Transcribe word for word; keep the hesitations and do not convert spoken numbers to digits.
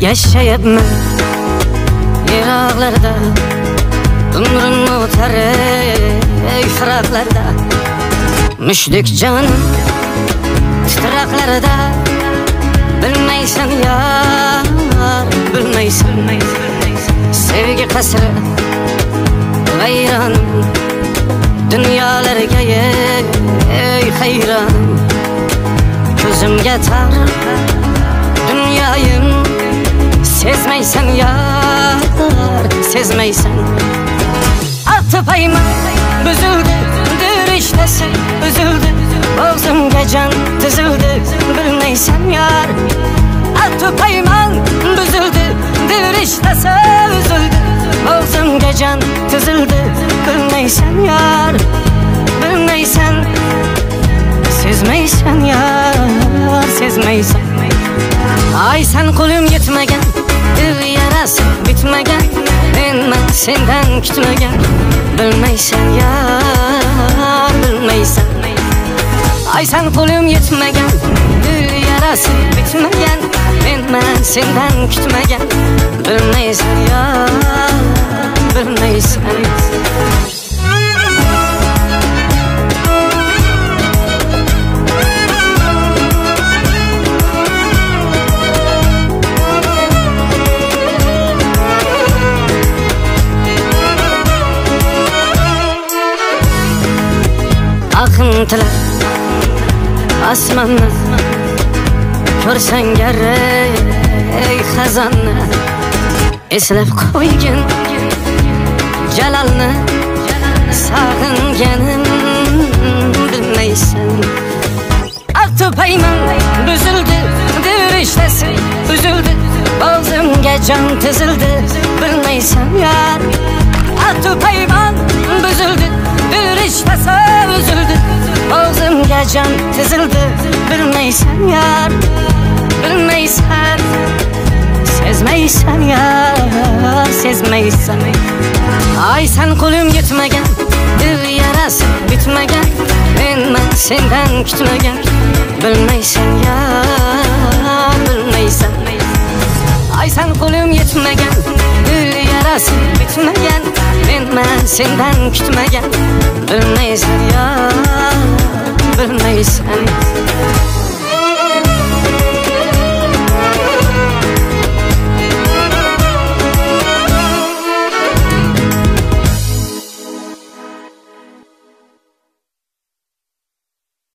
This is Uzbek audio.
Yaşayıpman yiroqlarda, umrim o'tar ey firaqlarda. Mushdek jonim titraqlarida, bilmaysan yar, bilmaysan. Sevgi qasri vayronim, dunyolarga ey hayronim. Ko'zimga tar dunyoyim, sezmaysan yar, sezmaysan. Atpayman buzildi dirishtasi, uzildi bo'g'zimga jon tizildi, bilmaysan yar. Atpayman buzildi dirishtasi, uzildi bo'g'zimga jon tizildi, bilmaysan yar, bilmaysan. Sezmaysan yar, sezmaysan. Ay sen qo'lim yetmagan, dil yarasi bitmagan, menman sendan kutmagan, bilmaysan yar, bilmaysan. Ay sen qo'lim yetmagan, dil yarasi bitmagan, menman sendan kutmagan, bilmaysan yar, bilmaysan. Akıntılar asmanni ko'rsang gar ey xazonni, eslab qo'ygin jalolni, sog'inganim bilmaysan. Atpayman buzildi dirishtasi, uzildi bo'g'zimga jon tizildi, bilmaysan yar. Atpayman buzildi dirishtasi, uzildi bo'g'zimga jon tizildi, bilmaysan yar, bilmaysan. Sezmaysan yar, sezmaysan. Ay sen qo'lim yetmagan, dil yarasi bitmagan, menman sendan kutmagan, bilmaysan yar, bilmaysan. Ay sen qo'lim yetmagan, dil yarasi bitmagan, menman sendan kutmagan, bilmaysan yar, bilmaysan.